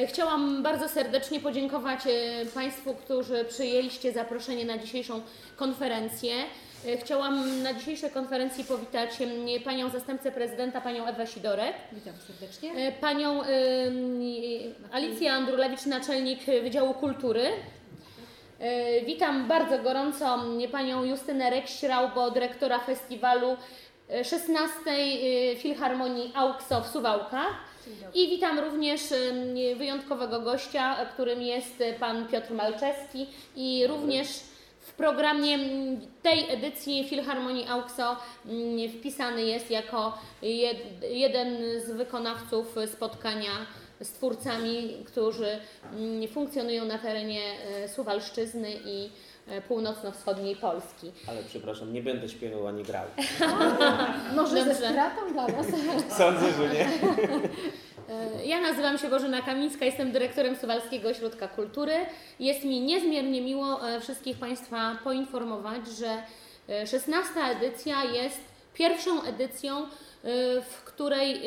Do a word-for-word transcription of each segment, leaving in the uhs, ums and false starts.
Chciałam bardzo serdecznie podziękować Państwu, którzy przyjęliście zaproszenie na dzisiejszą konferencję. Chciałam na dzisiejszej konferencji powitać Panią Zastępcę Prezydenta, Panią Ewę Sidorek. Witam serdecznie. Panią Alicję Andrulewicz, Naczelnik Wydziału Kultury. Witam bardzo gorąco Panią Justynę Rek-Śraubo, Dyrektora Festiwalu szesnastej Filharmonii AUKSO w Suwałkach. I witam również wyjątkowego gościa, którym jest Pan Piotr Malczewski i również w programie tej edycji Filharmonii AUKSO wpisany jest jako jed, jeden z wykonawców spotkania z twórcami, którzy funkcjonują na terenie Suwalszczyzny i północno-wschodniej Polski. Ale przepraszam, nie będę śpiewał ani grał. Może ze stratą dla nas? Sądzę, że nie. Ja nazywam się Bożena Kamińska, jestem dyrektorem Suwalskiego Ośrodka Kultury. Jest mi niezmiernie miło wszystkich Państwa poinformować, że szesnasta edycja jest pierwszą edycją, w której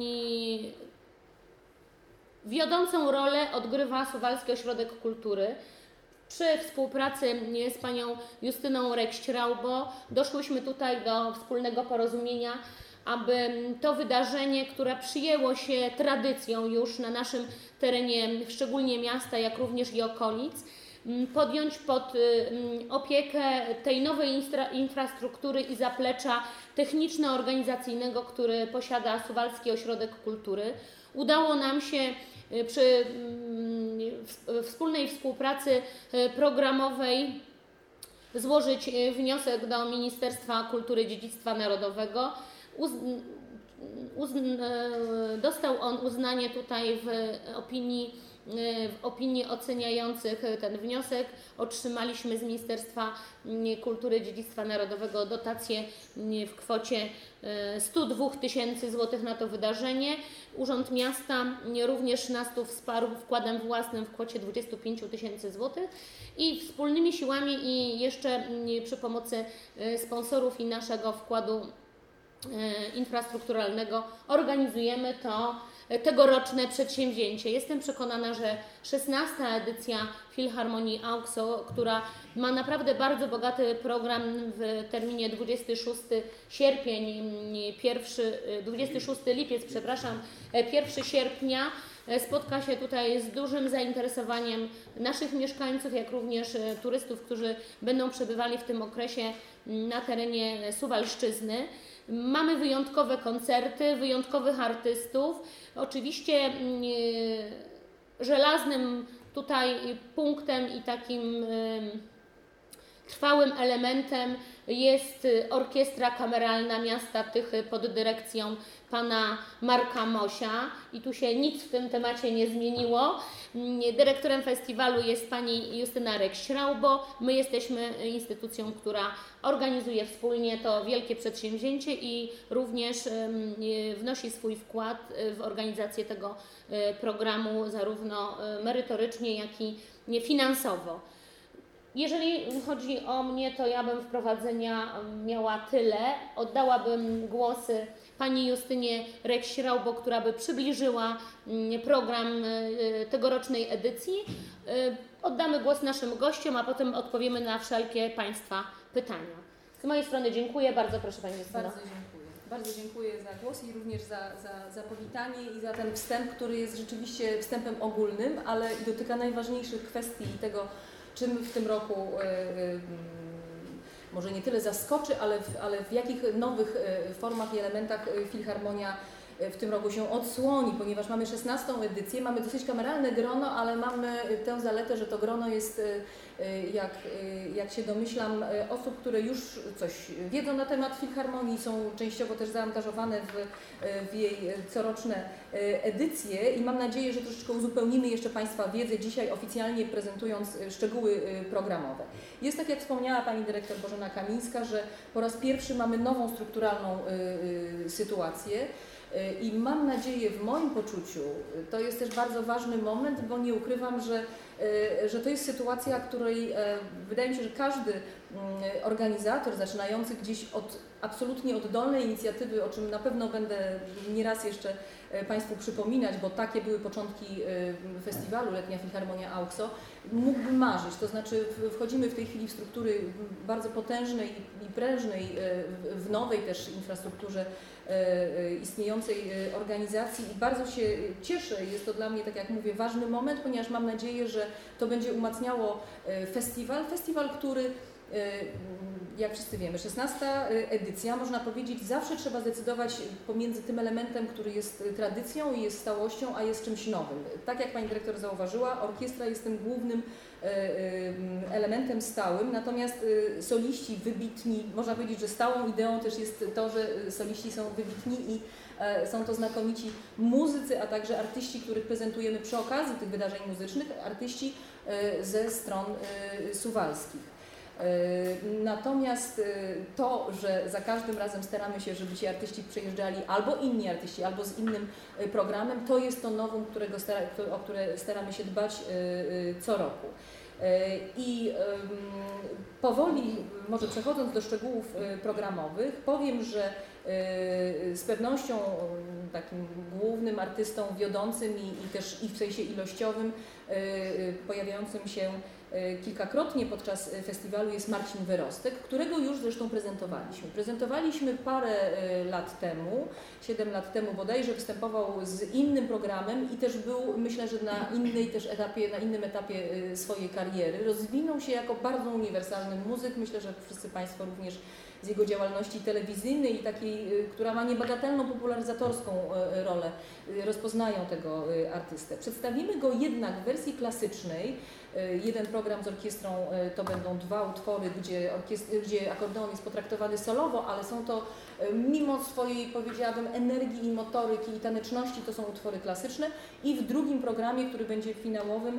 wiodącą rolę odgrywa Suwalski Ośrodek Kultury. Przy współpracy z Panią Justyną Rek-Śraubo doszłyśmy tutaj do wspólnego porozumienia, aby to wydarzenie, które przyjęło się tradycją już na naszym terenie, szczególnie miasta, jak również i okolic, podjąć pod opiekę tej nowej infra infrastruktury i zaplecza techniczno-organizacyjnego, który posiada Suwalski Ośrodek Kultury. Udało nam się przy wspólnej współpracy programowej złożyć wniosek do Ministerstwa Kultury i Dziedzictwa Narodowego. Uz, uz, dostał on uznanie tutaj w opinii, w opinii oceniających ten wniosek. Otrzymaliśmy z Ministerstwa Kultury i Dziedzictwa Narodowego dotację w kwocie sto dwa tysięcy złotych na to wydarzenie. Urząd Miasta również nas tu wsparł wkładem własnym w kwocie dwadzieścia pięć tysięcy złotych i wspólnymi siłami i jeszcze przy pomocy sponsorów i naszego wkładu infrastrukturalnego organizujemy to tegoroczne przedsięwzięcie. Jestem przekonana, że szesnasta edycja Filharmonii AUKSO, która ma naprawdę bardzo bogaty program w terminie dwudziestego szóstego sierpień, pierwszy, dwudziestego szóstego lipiec, przepraszam, pierwszego sierpnia, spotka się tutaj z dużym zainteresowaniem naszych mieszkańców, jak również turystów, którzy będą przebywali w tym okresie na terenie Suwalszczyzny. Mamy wyjątkowe koncerty, wyjątkowych artystów. Oczywiście yy, żelaznym tutaj punktem i takim yy, trwałym elementem jest orkiestra kameralna miasta Tychy pod dyrekcją pana Marka Mosia i tu się nic w tym temacie nie zmieniło. Dyrektorem festiwalu jest pani Justyna Rek-Śraubo. My jesteśmy instytucją, która organizuje wspólnie to wielkie przedsięwzięcie i również wnosi swój wkład w organizację tego programu zarówno merytorycznie, jak i finansowo. Jeżeli chodzi o mnie, to ja bym wprowadzenia miała tyle. Oddałabym głosy pani Justynie Rek-Śraubo, która by przybliżyła program tegorocznej edycji. Oddamy głos naszym gościom, a potem odpowiemy na wszelkie Państwa pytania. Z mojej strony dziękuję. Bardzo proszę Pani Justyno. Bardzo dziękuję. Bardzo dziękuję za głos i również za, za, za powitanie i za ten wstęp, który jest rzeczywiście wstępem ogólnym, ale dotyka najważniejszych kwestii i tego, czym w tym roku y, y, może nie tyle zaskoczy, ale w, ale w jakich nowych y, formach i elementach y, Filharmonia y, w tym roku się odsłoni, ponieważ mamy szesnastą edycję, mamy dosyć kameralne grono, ale mamy tę zaletę, że to grono jest, y, jak, y, jak się domyślam, y, osób, które już coś wiedzą na temat Filharmonii, są częściowo też zaangażowane w, y, w jej coroczne y, edycje i mam nadzieję, że troszeczkę uzupełnimy jeszcze Państwa wiedzę dzisiaj oficjalnie prezentując y, szczegóły y, programowe. Jest tak, jak wspomniała Pani Dyrektor Bożena Kamińska, że po raz pierwszy mamy nową strukturalną y, y, sytuację. I mam nadzieję, w moim poczuciu, to jest też bardzo ważny moment, bo nie ukrywam, że, że to jest sytuacja, której wydaje mi się, że każdy organizator zaczynający gdzieś od absolutnie oddolne inicjatywy, o czym na pewno będę nieraz jeszcze Państwu przypominać, bo takie były początki festiwalu Letnia Filharmonia AUXO, mógłbym marzyć. To znaczy wchodzimy w tej chwili w struktury bardzo potężnej i prężnej, w nowej też infrastrukturze istniejącej organizacji i bardzo się cieszę. Jest to dla mnie, tak jak mówię, ważny moment, ponieważ mam nadzieję, że to będzie umacniało festiwal. Festiwal, który, jak wszyscy wiemy, szesnasta edycja, można powiedzieć, zawsze trzeba zdecydować pomiędzy tym elementem, który jest tradycją i jest stałością, a jest czymś nowym. Tak jak Pani Dyrektor zauważyła, orkiestra jest tym głównym elementem stałym, natomiast soliści wybitni, można powiedzieć, że stałą ideą też jest to, że soliści są wybitni i są to znakomici muzycy, a także artyści, których prezentujemy przy okazji tych wydarzeń muzycznych, artyści ze stron suwalskich. Natomiast to, że za każdym razem staramy się, żeby ci artyści przyjeżdżali, albo inni artyści, albo z innym programem, to jest to novum, którego stara, o które staramy się dbać co roku. I powoli, może przechodząc do szczegółów programowych, powiem, że z pewnością takim głównym artystą wiodącym i, i też i w sensie ilościowym pojawiającym się kilkakrotnie podczas festiwalu jest Marcin Wyrostek, którego już zresztą prezentowaliśmy. Prezentowaliśmy parę lat temu, siedem lat temu bodajże, występował z innym programem i też był, myślę, że na innej też etapie, na innym etapie swojej kariery. Rozwinął się jako bardzo uniwersalny muzyk. Myślę, że wszyscy Państwo również z jego działalności telewizyjnej i takiej, która ma niebagatelną popularyzatorską rolę, rozpoznają tego artystę. Przedstawimy go jednak w wersji klasycznej. Jeden program z orkiestrą to będą dwa utwory, gdzie, gdzie akordeon jest potraktowany solowo, ale są to mimo swojej, powiedziałabym, energii i motoryki i taneczności, to są utwory klasyczne. I w drugim programie, który będzie finałowym,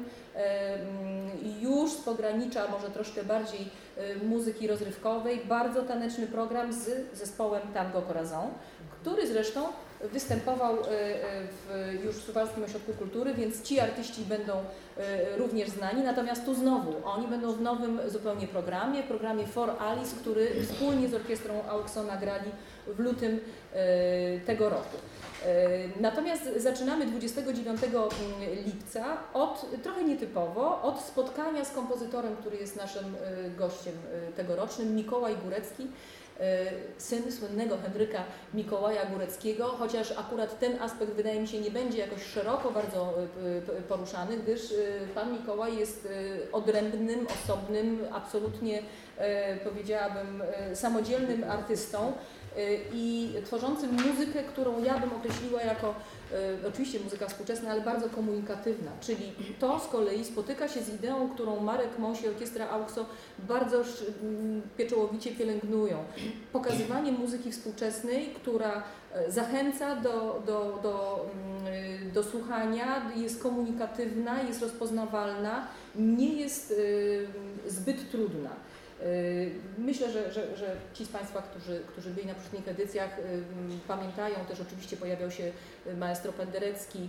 już z pogranicza może troszkę bardziej muzyki rozrywkowej, bardzo taneczny program z zespołem Tango Corazon, który zresztą występował w, już w Suwalskim Ośrodku Kultury, więc ci artyści będą również znani, natomiast tu znowu oni będą w nowym zupełnie programie, programie For Alice, który wspólnie z orkiestrą AUXO nagrali w lutym tego roku. Natomiast zaczynamy dwudziestego dziewiątego lipca od, trochę nietypowo, od spotkania z kompozytorem, który jest naszym gościem tegorocznym, Mikołaj Górecki, syn słynnego Henryka Mikołaja Góreckiego, chociaż akurat ten aspekt wydaje mi się nie będzie jakoś szeroko bardzo poruszany, gdyż pan Mikołaj jest odrębnym, osobnym, absolutnie powiedziałabym samodzielnym artystą i tworzącym muzykę, którą ja bym określiła jako e, oczywiście muzyka współczesna, ale bardzo komunikatywna, czyli to z kolei spotyka się z ideą, którą Marek Moś i Orkiestra AUXO bardzo pieczołowicie pielęgnują. Pokazywanie muzyki współczesnej, która zachęca do, do, do, do słuchania, jest komunikatywna, jest rozpoznawalna, nie jest zbyt trudna. Myślę, że, że, że ci z Państwa, którzy, którzy byli na poprzednich edycjach, pamiętają też, oczywiście pojawiał się maestro Penderecki,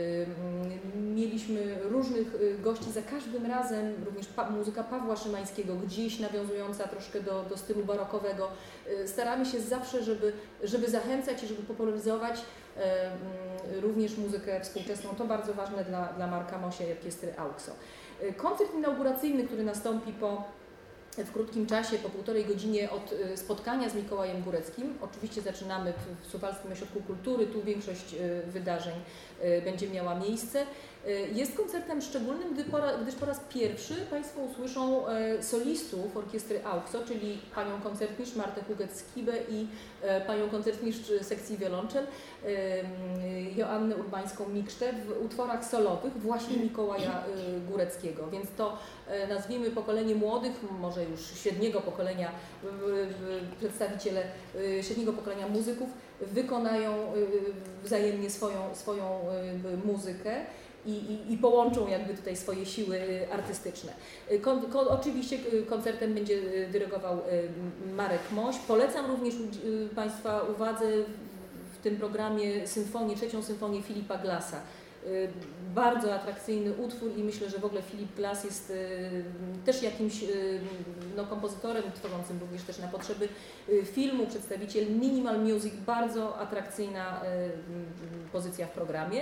mieliśmy różnych gości, za każdym razem również pa, muzyka Pawła Szymańskiego, gdzieś nawiązująca troszkę do, do stylu barokowego. Staramy się zawsze, żeby, żeby zachęcać i żeby popularyzować również muzykę współczesną. To bardzo ważne dla, dla Marka Mosia i Orkiestry AUXO. Koncert inauguracyjny, który nastąpi po w krótkim czasie, po półtorej godzinie od spotkania z Mikołajem Góreckim. Oczywiście zaczynamy w Suwalskim Ośrodku Kultury, tu większość wydarzeń będzie miała miejsce. Jest koncertem szczególnym, gdy po, gdyż po raz pierwszy Państwo usłyszą solistów Orkiestry AUXO, czyli panią koncertmistrz Martę Huget-Skibę i panią koncertmistrz sekcji wiolonczel Joannę Urbańską-Miksztę w utworach solowych właśnie Mikołaja Góreckiego. Więc to nazwijmy pokolenie młodych, może już średniego pokolenia, przedstawiciele średniego pokolenia muzyków wykonają wzajemnie swoją, swoją muzykę. I, i, i połączą jakby tutaj swoje siły artystyczne. Kon, kon, oczywiście koncertem będzie dyrygował Marek Moś. Polecam również Państwa uwadze w tym programie symfonię, trzecią symfonię Filipa Glassa. Bardzo atrakcyjny utwór i myślę, że w ogóle Philip Glass jest też jakimś no, kompozytorem tworzącym również też na potrzeby filmu, przedstawiciel minimal music, bardzo atrakcyjna pozycja w programie.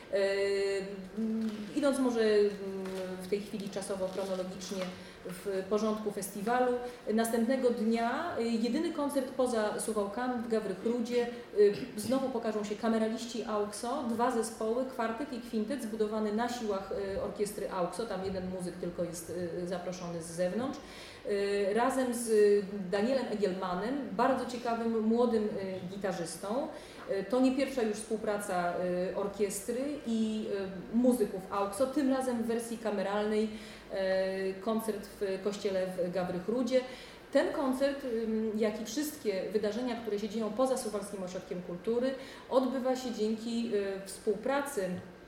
Idąc może w tej chwili czasowo, chronologicznie w porządku festiwalu, następnego dnia jedyny koncert poza Suwałkami w Gawrychrudzie. Znowu pokażą się kameraliści AUXO, dwa zespoły, kwartet i kwintet zbudowany na siłach orkiestry AUXO, tam jeden muzyk tylko jest zaproszony z zewnątrz. Razem z Danielem Egielmanem, bardzo ciekawym młodym gitarzystą. To nie pierwsza już współpraca orkiestry i muzyków AUXO, tym razem w wersji kameralnej, koncert w kościele w Gawrychrudzie. Ten koncert, jak i wszystkie wydarzenia, które się dzieją poza Suwalskim Ośrodkiem Kultury, odbywa się dzięki współpracy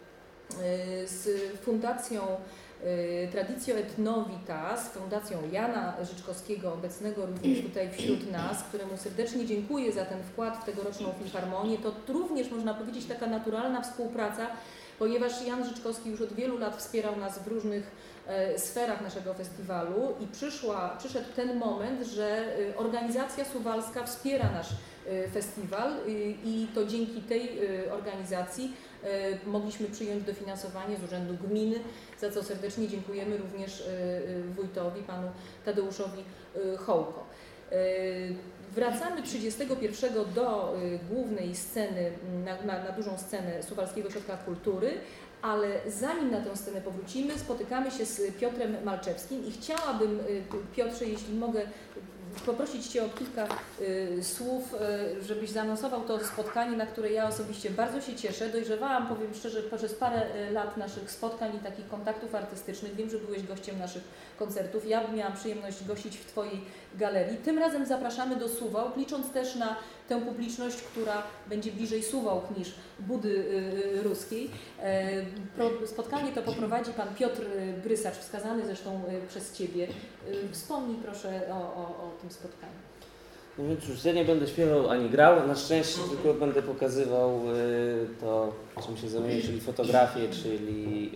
z Fundacją Traditio et Novitas, Fundacją Jana Życzkowskiego, obecnego również tutaj wśród nas, któremu serdecznie dziękuję za ten wkład w tegoroczną Filharmonię. To również, można powiedzieć, taka naturalna współpraca, ponieważ Jan Życzkowski już od wielu lat wspierał nas w różnych e, sferach naszego festiwalu i przyszła, przyszedł ten moment, że organizacja suwalska wspiera nasz e, festiwal e, i to dzięki tej e, organizacji e, mogliśmy przyjąć dofinansowanie z Urzędu Gminy, za co serdecznie dziękujemy również e, wójtowi, panu Tadeuszowi e, Hołko. E, Wracamy trzydziestego pierwszego do y, głównej sceny, na, na, na dużą scenę Suwalskiego Ośrodka Kultury, ale zanim na tę scenę powrócimy, spotykamy się z Piotrem Malczewskim i chciałabym, y, Piotrze, jeśli mogę, poprosić Cię o kilka y, słów, y, żebyś zaanonsował to spotkanie, na które ja osobiście bardzo się cieszę. Dojrzewałam, powiem szczerze, przez parę y, lat naszych spotkań i takich kontaktów artystycznych. Wiem, że byłeś gościem naszych koncertów. Ja miałam przyjemność gościć w Twojej galerii. Tym razem zapraszamy do Suwałk, licząc też na tę publiczność, która będzie bliżej Suwałk niż Budy y, Ruskiej. E, pro, spotkanie to poprowadzi Pan Piotr Brysacz, wskazany zresztą y, przez Ciebie. Y, wspomnij proszę o, o, o tym spotkaniu. No więc już ja nie będę śpiewał ani grał, na szczęście tylko będę pokazywał y, to, czym się zajmuję, czyli fotografię, czyli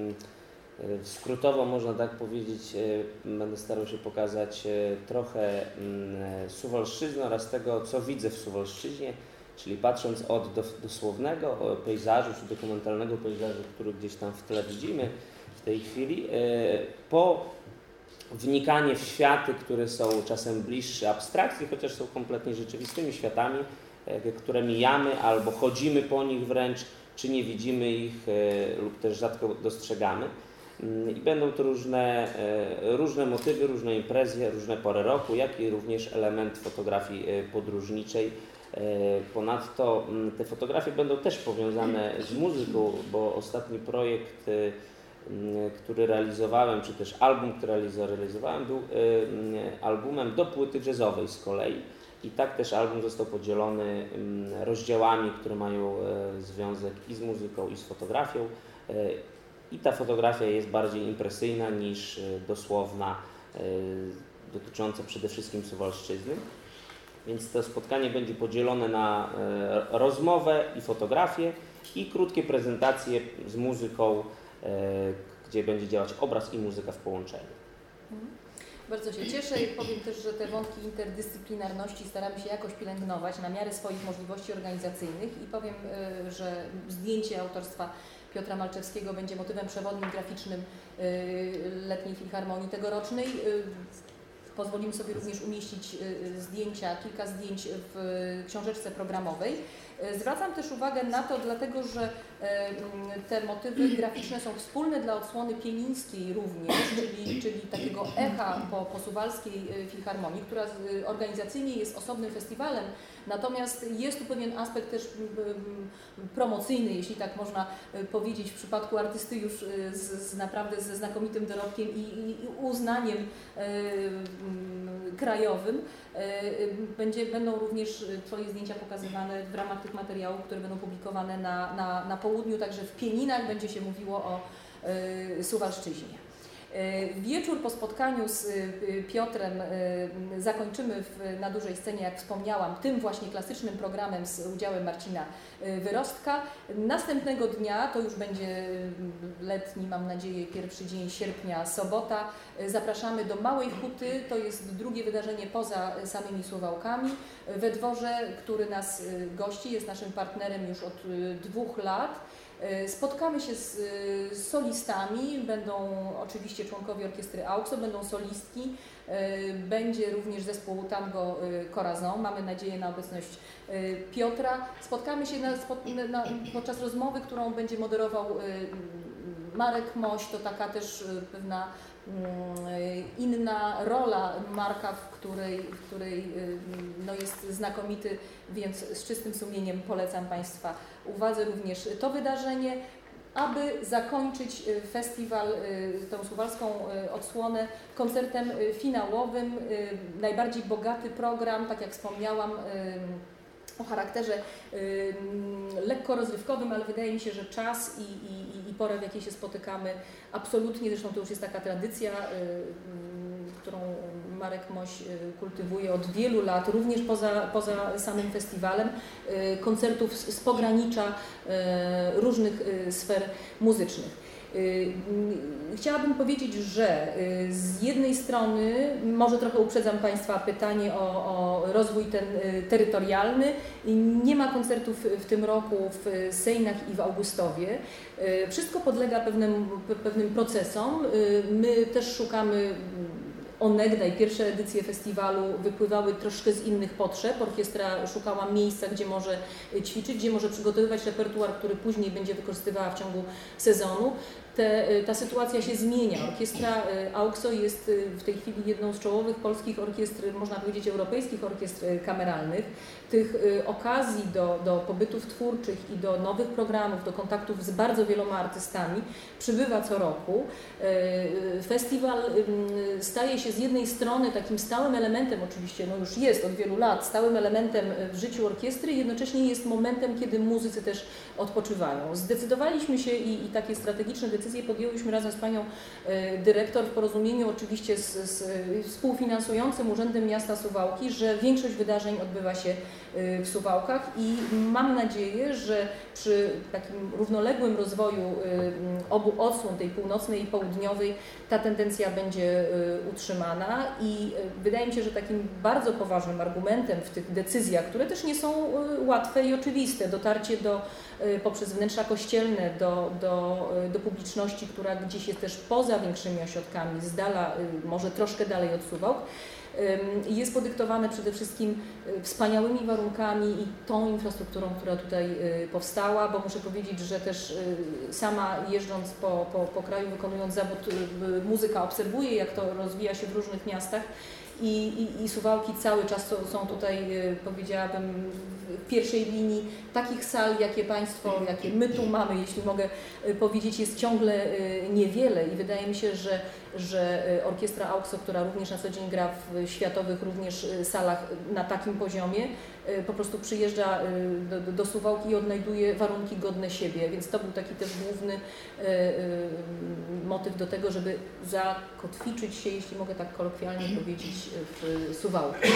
y, skrótowo można tak powiedzieć, y, będę starał się pokazać y, trochę y, Suwalszczyzny oraz tego, co widzę w Suwalszczyźnie, czyli patrząc od dosłownego pejzażu, czy dokumentalnego pejzażu, który gdzieś tam w tle widzimy w tej chwili, y, po wnikanie w światy, które są czasem bliższe abstrakcji, chociaż są kompletnie rzeczywistymi światami, które mijamy albo chodzimy po nich wręcz, czy nie widzimy ich lub też rzadko dostrzegamy. I będą to różne, różne motywy, różne imprezy, różne pory roku, jak i również element fotografii podróżniczej. Ponadto te fotografie będą też powiązane z muzyką, bo ostatni projekt, który realizowałem, czy też album, który realizowałem, był albumem do płyty jazzowej z kolei. I tak też album został podzielony rozdziałami, które mają związek i z muzyką, i z fotografią. I ta fotografia jest bardziej impresyjna niż dosłowna, dotycząca przede wszystkim Suwalszczyzny. Więc to spotkanie będzie podzielone na rozmowę i fotografię i krótkie prezentacje z muzyką, gdzie będzie działać obraz i muzyka w połączeniu. Bardzo się cieszę i powiem też, że te wątki interdyscyplinarności staramy się jakoś pielęgnować na miarę swoich możliwości organizacyjnych i powiem, że zdjęcie autorstwa Piotra Malczewskiego będzie motywem przewodnim graficznym letniej Filharmonii tegorocznej. Pozwolimy sobie również umieścić zdjęcia, kilka zdjęć w książeczce programowej. Zwracam też uwagę na to, dlatego że te motywy graficzne są wspólne dla odsłony pienińskiej również, czyli, czyli takiego echa po, po Suwalskiej Filharmonii, która organizacyjnie jest osobnym festiwalem, natomiast jest tu pewien aspekt też promocyjny, jeśli tak można powiedzieć, w przypadku artysty już z, z naprawdę ze znakomitym dorobkiem i, i uznaniem krajowym. Będzie, będą również Twoje zdjęcia pokazywane w ramach tych materiałów, które będą publikowane na, na, na południu, także w Pieninach będzie się mówiło o y, Suwalszczyźnie. Wieczór po spotkaniu z Piotrem zakończymy w, na dużej scenie, jak wspomniałam, tym właśnie klasycznym programem z udziałem Marcina Wyrostka. Następnego dnia, to już będzie letni, mam nadzieję, pierwszy dzień sierpnia, sobota, zapraszamy do Małej Huty. To jest drugie wydarzenie poza samymi Suwałkami. We dworze, który nas gości, jest naszym partnerem już od dwóch lat. Spotkamy się z, z solistami, będą oczywiście członkowie orkiestry AUXO, będą solistki, będzie również zespół Tango Corazon, mamy nadzieję na obecność Piotra. Spotkamy się na, na, podczas rozmowy, którą będzie moderował Marek Moś, to taka też pewna inna rola Marka, w której, w której no jest znakomity, więc z czystym sumieniem polecam Państwa uwadze również to wydarzenie, aby zakończyć festiwal, tą suwalską odsłonę koncertem finałowym. Najbardziej bogaty program, tak jak wspomniałam, o charakterze y, lekko rozrywkowym, ale wydaje mi się, że czas i, i, i pora, w jakiej się spotykamy, absolutnie, zresztą to już jest taka tradycja, y, y, którą Marek Moś y, kultywuje od wielu lat, również poza, poza samym festiwalem, y, koncertów z, z pogranicza y, różnych y, sfer muzycznych. Chciałabym powiedzieć, że z jednej strony, może trochę uprzedzam Państwa pytanie o, o rozwój ten terytorialny, nie ma koncertów w tym roku w Sejnach i w Augustowie. Wszystko podlega pewnym, pewnym procesom. My też szukamy onegdaj, pierwsze edycje festiwalu wypływały troszkę z innych potrzeb. Orkiestra szukała miejsca, gdzie może ćwiczyć, gdzie może przygotowywać repertuar, który później będzie wykorzystywała w ciągu sezonu. Te, ta sytuacja się zmienia. Orkiestra AUXO jest w tej chwili jedną z czołowych polskich orkiestr, można powiedzieć europejskich orkiestr kameralnych. Tych okazji do, do pobytów twórczych i do nowych programów, do kontaktów z bardzo wieloma artystami przybywa co roku. Festiwal staje się z jednej strony takim stałym elementem, oczywiście no już jest od wielu lat, stałym elementem w życiu orkiestry, jednocześnie jest momentem, kiedy muzycy też odpoczywają. Zdecydowaliśmy się i, i takie strategiczne decyzje podjęłyśmy razem z Panią Dyrektor w porozumieniu oczywiście z, z współfinansującym Urzędem Miasta Suwałki, że większość wydarzeń odbywa się w Suwałkach i mam nadzieję, że przy takim równoległym rozwoju obu odsłon, tej północnej i południowej, ta tendencja będzie utrzymana i wydaje mi się, że takim bardzo poważnym argumentem w tych decyzjach, które też nie są łatwe i oczywiste, dotarcie do, poprzez wnętrza kościelne do, do, do publiczności, która gdzieś jest też poza większymi ośrodkami, z dala, może troszkę dalej od Suwałk, jest podyktowane przede wszystkim wspaniałymi warunkami i tą infrastrukturą, która tutaj powstała, bo muszę powiedzieć, że też sama jeżdżąc po, po, po kraju, wykonując zawód muzyka, obserwuję, jak to rozwija się w różnych miastach i, i, i Suwałki cały czas są tutaj, powiedziałabym, w pierwszej linii. Takich sal, jakie Państwo, jakie my tu mamy, jeśli mogę powiedzieć, jest ciągle niewiele i wydaje mi się, że, że orkiestra AUXO, która również na co dzień gra w światowych również salach na takim poziomie, po prostu przyjeżdża do, do, do Suwałki i odnajduje warunki godne siebie, więc to był taki też główny motyw do tego, żeby zakotwiczyć się, jeśli mogę tak kolokwialnie powiedzieć, w Suwałkach.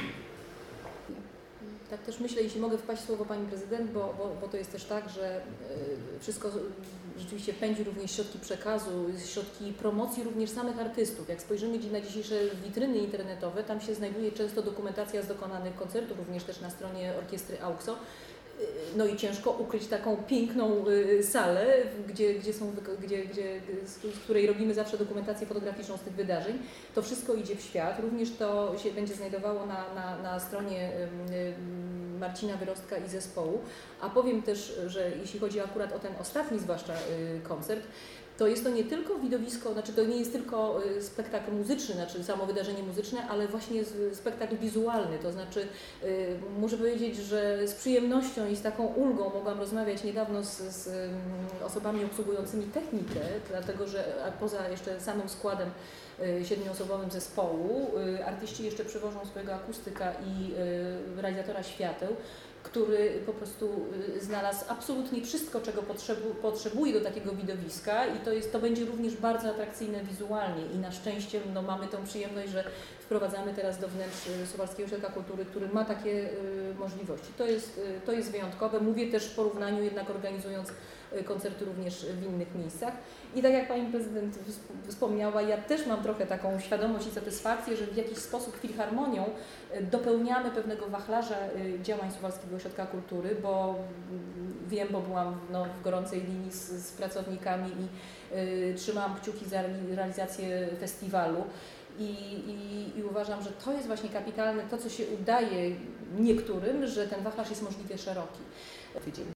Tak też myślę, jeśli mogę wpaść w słowo Pani Prezydent, bo, bo, bo to jest też tak, że wszystko rzeczywiście pędzi również środki przekazu, środki promocji również samych artystów. Jak spojrzymy na dzisiejsze witryny internetowe, tam się znajduje często dokumentacja z dokonanych koncertów, również też na stronie orkiestry AUXO. No i ciężko ukryć taką piękną salę, gdzie, gdzie są, gdzie, gdzie, z której robimy zawsze dokumentację fotograficzną z tych wydarzeń. To wszystko idzie w świat. Również to się będzie znajdowało na, na, na stronie Marcina Wyrostka i zespołu. A powiem też, że jeśli chodzi akurat o ten ostatni zwłaszcza koncert, to jest to nie tylko widowisko, znaczy to nie jest tylko spektakl muzyczny, znaczy samo wydarzenie muzyczne, ale właśnie spektakl wizualny, to znaczy yy, muszę powiedzieć, że z przyjemnością i z taką ulgą mogłam rozmawiać niedawno z, z osobami obsługującymi technikę, dlatego że poza jeszcze samym składem siedmioosobowym zespołu, artyści jeszcze przywożą swojego akustyka i realizatora świateł który po prostu znalazł absolutnie wszystko, czego potrzebu, potrzebuje do takiego widowiska i to, jest, to będzie również bardzo atrakcyjne wizualnie i na szczęście no, mamy tą przyjemność, że wprowadzamy teraz do wnętrz Suwalskiego Ośrodka Kultury, który ma takie y, możliwości. To jest, y, to jest wyjątkowe. Mówię też w porównaniu jednak organizując koncerty również w innych miejscach. I tak jak Pani Prezydent wspomniała, ja też mam trochę taką świadomość i satysfakcję, że w jakiś sposób filharmonią dopełniamy pewnego wachlarza działań Suwalskiego Ośrodka Kultury, bo wiem, bo byłam no, w gorącej linii z, z pracownikami i y, trzymałam kciuki za realizację festiwalu. I, i, I uważam, że to jest właśnie kapitalne, to co się udaje niektórym, że ten wachlarz jest możliwie szeroki. Tydzień.